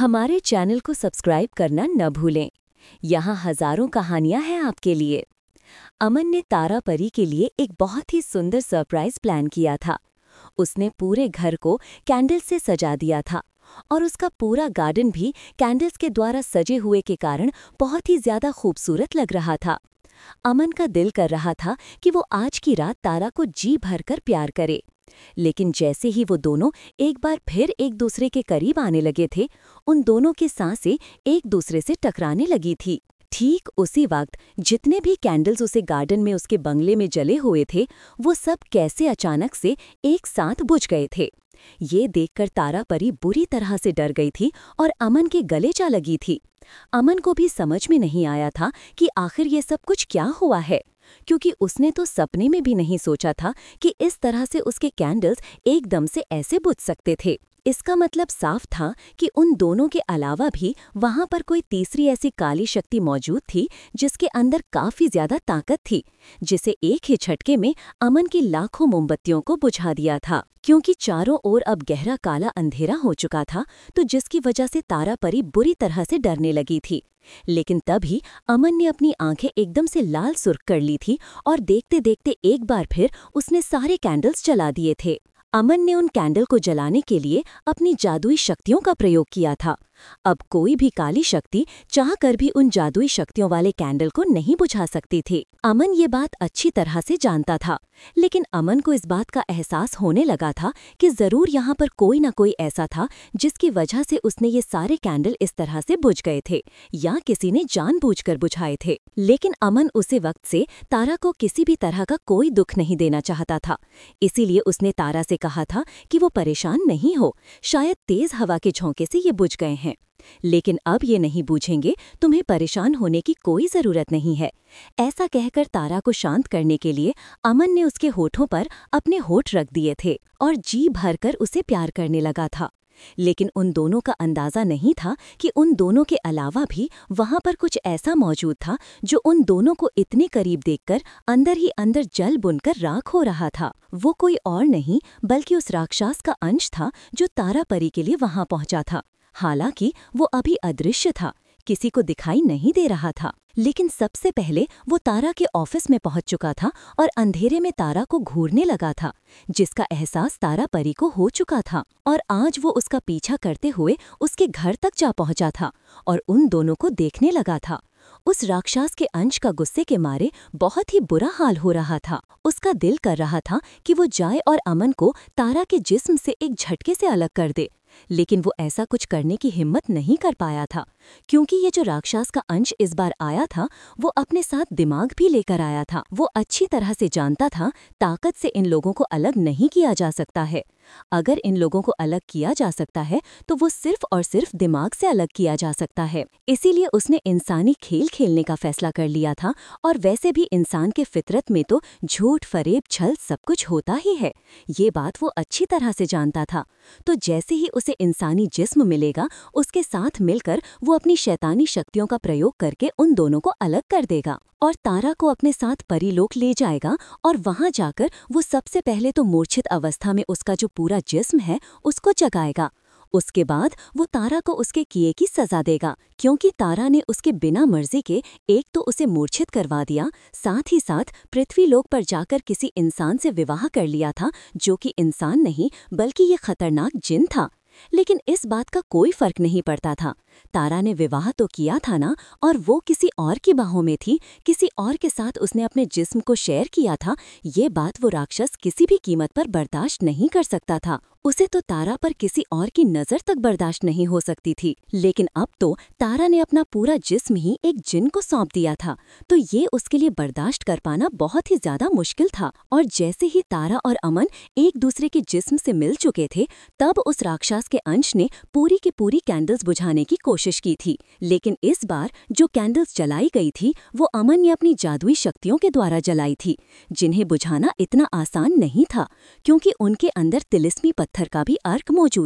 हमारे चैनल को सब्सक्राइब करना न भूलें। यहाँ हजारों कहानियाँ हैं आपके लिए। अमन ने तारा परी के लिए एक बहुत ही सुंदर सरप्राइज प्लान किया था। उसने पूरे घर को कैंडल से सजा दिया था और उसका पूरा गार्डन भी कैंडल्स के द्वारा सजे हुए के कारण बहुत ही ज्यादा खूबसूरत लग रहा था। अमन का दिल कर रहा था कि वो आज की रात तारा को जी भरकर प्यार करे, लेकिन जैसे ही वो दोनों एक बार फिर एक दूसरे के करीब आने लगे थे, उन दोनों की सांसें एक दूसरे से टकराने लगी थी। ठीक उसी वक्त जितने भी कैंडल्स उसे गार्डन में उसके बंगले में जले हुए थे, वो सब कैसे अचानक से एक साथ बुझ गए थे। ये देखकर तारा परी बुरी तरह से डर गई थी और अमन के गले जा लगी थी। अमन को भी समझ में नहीं आया था कि आखिर ये सब कुछ क्या हुआ है, क्योंकि उसने तो सपने में भी नहीं सोचा था कि इस तरह से उसके कैंडल्स एकदम से ऐसे बुझ सकते थे। इसका मतलब साफ था कि उन दोनों के अलावा भी वहां पर कोई तीसरी ऐसी काली शक्ति मौजूद थी जिसके अंदर काफी ज्यादा ताकत थी, जिसे एक ही झटके में अमन की लाखों मोमबत्तियों को बुझा दिया था। क्योंकि चारों ओर अब गहरा काला अंधेरा हो चुका था, तो जिसकी वजह से तारा परी बुरी तरह से डरने लगी थी। लेकिन तभी अमन ने अपनी आंखें एकदम से लाल सुर्ख कर ली थी और देखते देखते एक बार फिर उसने सारे कैंडल्स जला दिए थे। अमन ने उन कैंडल को जलाने के लिए अपनी जादुई शक्तियों का प्रयोग किया था। अब कोई भी काली शक्ति चाहकर भी उन जादुई शक्तियों वाले कैंडल को नहीं बुझा सकती थी। अमन ये बात अच्छी तरह से जानता था, लेकिन अमन को इस बात का एहसास होने लगा था कि जरूर यहाँ पर कोई न कोई ऐसा था जिसकी वजह से उसने ये सारे कैंडल इस तरह से बुझ गए थे, या किसी ने जानबूझकर बुझाए थे। लेकिन अमन उसी वक्त से तारा को किसी भी तरह का कोई दुख नहीं देना चाहता था। इसीलिए उसने तारा से कहा था कि वो परेशान नहीं हो, शायद तेज हवा के झोंके से ये बुझ गए हैं, लेकिन अब ये नहीं बूझेंगे, तुम्हें परेशान होने की कोई जरूरत नहीं है। ऐसा कहकर तारा को शांत करने के लिए अमन ने उसके होठों पर अपने होठ रख दिए थे और जी भरकर उसे प्यार करने लगा था। लेकिन उन दोनों का अंदाजा नहीं था कि उन दोनों के अलावा भी वहां पर कुछ ऐसा मौजूद था जो उन दोनों को इतने करीब देखकर अंदर ही अंदर जल बुनकर राख हो रहा था। वो कोई और नहीं बल्कि उस राक्षस का अंश था जो तारा परी के लिए वहां पहुंचा था। हालांकि वो अभी अदृश्य था, किसी को दिखाई नहीं दे रहा था, लेकिन सबसे पहले वो तारा के ऑफिस में पहुंच चुका था और अंधेरे में तारा को घूरने लगा था, जिसका एहसास तारा परी को हो चुका था। और आज वो उसका पीछा करते हुए उसके घर तक जा पहुंचा था और उन दोनों को देखने लगा था। उस राक्षस के अंश का गुस्से के मारे बहुत ही बुरा हाल हो रहा था। उसका दिल कर रहा था कि वो जाए और अमन को तारा के जिस्म से एक झटके से अलग कर दे, लेकिन वो ऐसा कुछ करने की हिम्मत नहीं कर पाया था, क्योंकि ये जो राक्षस का अंश इस बार आया था वो अपने साथ दिमाग भी लेकर आया था। वो अच्छी तरह से जानता था ताकत से इन लोगों को अलग नहीं किया जा सकता है। अगर इन लोगों को अलग किया जा सकता है तो वो सिर्फ और सिर्फ दिमाग से अलग किया जा सकता है। इसीलिए उसने इंसानी खेल खेलने का फैसला कर लिया था। और वैसे भी इंसान के फितरत में तो झूठ, फरेब, छल सब कुछ होता ही है, ये बात वो अच्छी तरह से जानता था। तो जैसे ही उसे इंसानी जिस्म मिलेगा, उसके साथ मिलकर वो अपनी शैतानी शक्तियों का प्रयोग करके उन दोनों को अलग कर देगा और तारा को अपने साथ परीलोक ले जाएगा। और वहां जाकर वो सबसे पहले तो मूर्छित अवस्था में उसका जो पूरा जिस्म है उसको जगाएगा। उसके बाद वो तारा को उसके किए की सजा देगा, क्योंकि तारा ने उसके बिना मर्जी के एक तो उसे मूर्छित करवा दिया, साथ ही साथ पृथ्वीलोक पर जाकर किसी इंसान से विवाह कर लिया था जो कि इंसान नहीं बल्कि ये खतरनाक जिन था। लेकिन इस बात का कोई फर्क नहीं पड़ता था। तारा ने विवाह तो किया था ना, और वो किसी और की बाहों में थी, किसी और के साथ उसने अपने जिस्म को शेयर किया था। ये बात वो राक्षस किसी भी कीमत पर बर्दाश्त नहीं कर सकता था। उसे तो तारा पर किसी और की नजर तक बर्दाश्त नहीं हो सकती थी। लेकिन अब तो तारा ने अपना पूरा जिस्म ही एक जिन को सौंप दिया था, तो ये उसके लिए बर्दाश्त कर पाना बहुत ही ज्यादा मुश्किल था। और जैसे ही तारा और अमन एक दूसरे के जिस्म से मिल चुके थे, तब उस राक्षस के अंश ने पूरी की पूरी कैंडल्स बुझाने की कोशिश की थी। लेकिन इस बार जो कैंडल्स जलाई गई थी वो अमन ने अपनी जादुई शक्तियों के द्वारा जलाई थी, जिन्हें बुझाना इतना आसान नहीं था, क्योंकि उनके अंदर तिलिस्मी पत्थर का भी अर्क मौजूद था।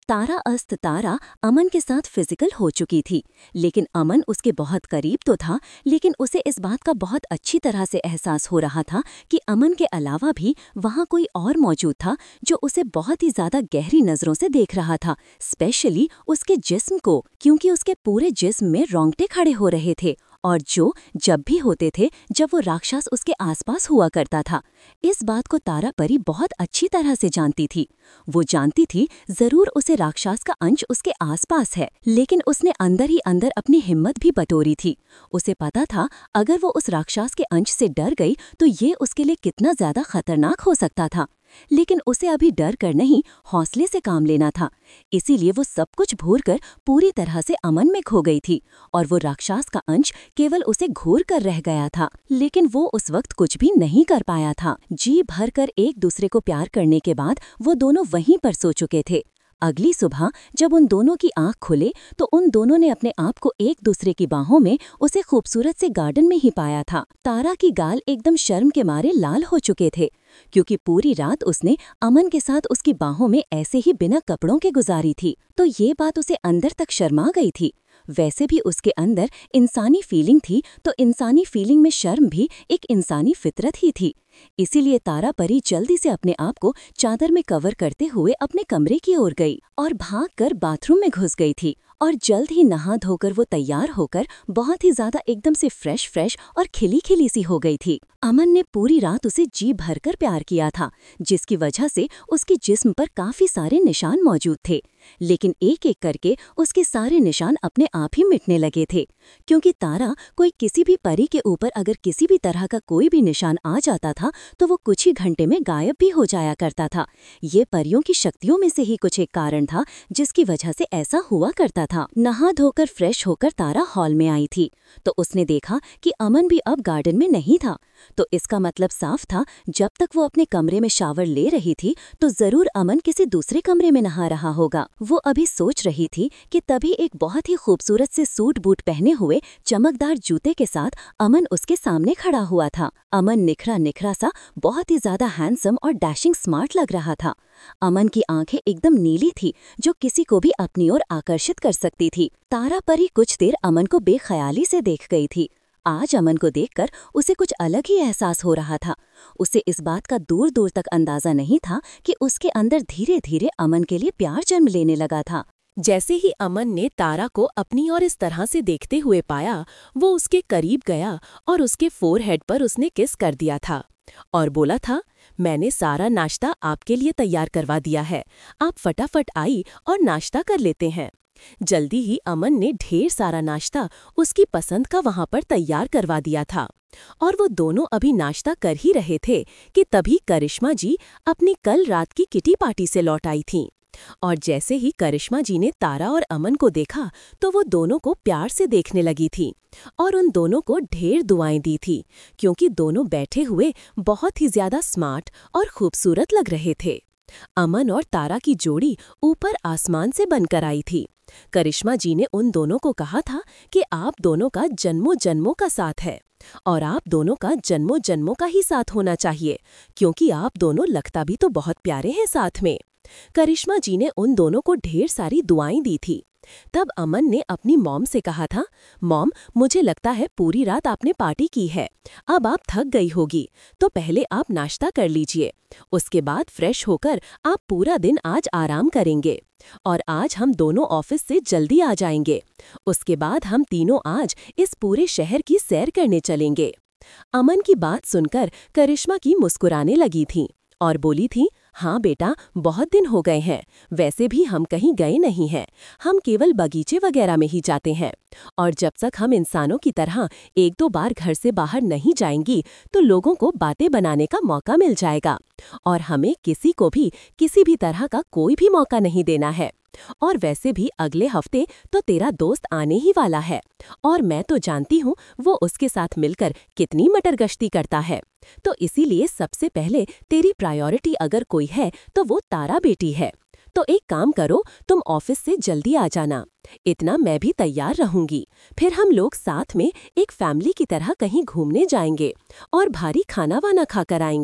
तारा अस्त तारा अमन के साथ फिजिकल हो चुकी थी, लेकिन अमन उसके बहुत करीब तो था, लेकिन उसे इस बात का बहुत अच्छी तरह से एहसास हो रहा था कि अमन के अलावा भी वहाँ कोई और मौजूद था जो उसे बहुत ही ज्यादा गहरी नजरों से देख रहा था, स्पेशली उसके जिस्म को, क्योंकि उसके पूरे जिस्म में रोंगटे खड़े हो रहे थे और जो जब भी होते थे जब वो राक्षस उसके आसपास हुआ करता था। इस बात को तारा परी बहुत अच्छी तरह से जानती थी। वो जानती थी जरूर उसे राक्षस का अंश उसके आसपास है, लेकिन उसने अंदर ही अंदर अपनी हिम्मत भी बटोरी थी। उसे पता था अगर वो उस राक्षस के अंश से डर गई तो ये उसके लिए कितना ज्यादा खतरनाक हो सकता था। लेकिन उसे अभी डर कर नहीं, हौसले से काम लेना था। इसीलिए वो सब कुछ भूलकर पूरी तरह से अमन में खो गई थी और वो राक्षस का अंश केवल उसे घूर कर रह गया था। लेकिन वो उस वक्त कुछ भी नहीं कर पाया था। जी भरकर एक दूसरे को प्यार करने के बाद वो दोनों वहीं पर सो चुके थे। अगली सुबह जब उन दोनों की आंख खुले तो उन दोनों ने अपने आप को एक दूसरे की बाहों में उसे खूबसूरत से गार्डन में ही पाया था। तारा की गाल एकदम शर्म के मारे लाल हो चुके थे, क्योंकि पूरी रात उसने अमन के साथ उसकी बाहों में ऐसे ही बिना कपड़ों के गुजारी थी, तो ये बात उसे अंदर तक शर्मा गई थी। वैसे भी उसके अंदर इंसानी फीलिंग थी, तो इंसानी फीलिंग में शर्म भी एक इंसानी फितरत ही थी। इसीलिए तारा परी जल्दी से अपने आप को चादर में कवर करते हुए अपने कमरे की ओर गई और भागकर बाथरूम में घुस गई थी और जल्द ही नहा धोकर वो तैयार होकर बहुत ही ज्यादा एकदम से फ्रेश और खिली खिली सी हो गई थी। अमन ने पूरी रात उसे जी भरकर प्यार किया था, जिसकी वजह से उसके जिस्म पर काफी सारे निशान मौजूद थे, लेकिन एक एक करके उसके सारे निशान अपने आप ही मिटने लगे थे, क्योंकि तारा कोई किसी भी परी के ऊपर अगर किसी भी तरह का कोई भी निशान आ जाता था तो वो कुछ ही घंटे में गायब भी हो जाया करता था। ये परियों की शक्तियों में से ही कुछ एक कारण था जिसकी वजह से ऐसा हुआ करता था। नहा धोकर फ्रेश होकर तारा हॉल में आई थी तो उसने देखा कि अमन भी अब गार्डन में नहीं था, तो इसका मतलब साफ था जब तक वो अपने कमरे में शावर ले रही थी तो जरूर अमन किसी दूसरे कमरे में नहा रहा होगा। वो अभी सोच रही थी कि तभी एक बहुत ही खूबसूरत से सूट बूट पहने हुए चमकदार जूते के साथ अमन उसके सामने खड़ा हुआ था। अमन निखरा निखरा सा बहुत ही ज्यादा हैंडसम और डैशिंग स्मार्ट लग रहा था। अमन की आंखें एकदम नीली थी जो किसी को भी अपनी ओर आकर्षित कर सकती थी। तारा परी कुछ देर अमन को बेख्याली से देख गई थी। आज अमन को देखकर उसे कुछ अलग ही एहसास हो रहा था। उसे इस बात का दूर दूर तक अंदाजा नहीं था कि उसके अंदर धीरे धीरे अमन के लिए प्यार जन्म लेने लगा था। जैसे ही अमन ने तारा को अपनी ओर इस तरह से देखते हुए पाया, वो उसके करीब गया और उसके फोरहेड पर उसने किस कर दिया था और बोला था, मैंने सारा नाश्ता आपके लिए तैयार करवा दिया है, आप फटाफट आई और नाश्ता कर लेते हैं। जल्दी ही अमन ने ढेर सारा नाश्ता उसकी पसंद का वहां पर तैयार करवा दिया था और वो दोनों अभी नाश्ता कर ही रहे थे कि तभी करिश्मा जी अपनी कल रात की किटी पार्टी से लौट आई थीं। और जैसे ही करिश्मा जी ने तारा और अमन को देखा तो वो दोनों को प्यार से देखने लगी थी और उन दोनों को ढेर दुआएं दी थी, क्योंकि दोनों बैठे हुए बहुत ही ज्यादा स्मार्ट और खूबसूरत लग रहे थे। अमन और तारा की जोड़ी ऊपर आसमान से बनकर आई थी। करिश्मा जी ने उन दोनों को कहा था कि आप दोनों का जन्मों जन्मों का साथ है और आप दोनों का जन्मों जन्मों का ही साथ होना चाहिए, क्योंकि आप दोनों लगता भी तो बहुत प्यारे हैं साथ में। करिश्मा जी ने उन दोनों को ढेर सारी दुआएं दी थी। तब अमन ने अपनी मॉम से कहा था, मॉम, मुझे लगता है पूरी रात आपने पार्टी की है, अब आप थक गई होगी, तो पहले आप नाश्ता कर लीजिए, उसके बाद फ्रेश होकर आप पूरा दिन आज आराम करेंगे और आज हम दोनों ऑफिस से जल्दी आ जाएंगे। उसके बाद हम तीनों आज इस पूरे शहर की सैर करने चलेंगे। अमन की बात सुनकर करिश्मा की मुस्कुराने लगी थी और बोली थी, हाँ बेटा, बहुत दिन हो गए हैं, वैसे भी हम कहीं गए नहीं हैं, हम केवल बगीचे वगैरह में ही जाते हैं और जब तक हम इंसानों की तरह एक दो बार घर से बाहर नहीं जाएंगी तो लोगों को बातें बनाने का मौका मिल जाएगा और हमें किसी को भी किसी भी तरह का कोई भी मौका नहीं देना है। और वैसे भी अगले हफ्ते तो तेरा दोस्त आने ही वाला है और मैं तो जानती हूँ वो उसके साथ मिलकर कितनी मटर गश्ती करता है, तो इसीलिए सबसे पहले तेरी प्रायोरिटी अगर कोई है तो वो तारा बेटी है। तो एक काम करो, तुम ऑफिस से जल्दी आ जाना, इतना मैं भी तैयार रहूंगी, फिर हम लोग साथ में एक फैमिली की तरह कहीं घूमने जाएंगे और भारी खाना वाना खाकर आएंगे।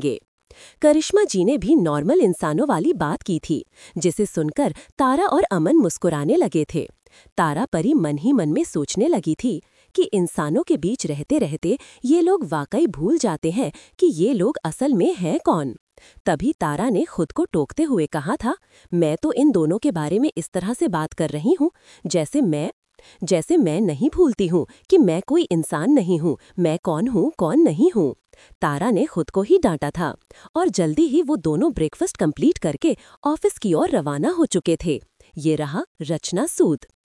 करिश्मा जी ने भी नॉर्मल इंसानों वाली बात की थी, जिसे सुनकर तारा और अमन मुस्कुराने लगे थे। तारा परी मन ही मन में सोचने लगी थी कि इंसानों के बीच रहते रहते ये लोग वाकई भूल जाते हैं कि ये लोग असल में हैं कौन। तभी तारा ने खुद को टोकते हुए कहा था, मैं तो इन दोनों के बारे में इस तरह से बात कर रही हूँ जैसे मैं नहीं भूलती हूँ कि मैं कोई इंसान नहीं हूँ, मैं कौन हूँ कौन नहीं हूँ। तारा ने खुद को ही डांटा था और जल्दी ही वो दोनों ब्रेकफास्ट कंप्लीट करके ऑफिस की ओर रवाना हो चुके थे। ये रहा रचना सूद।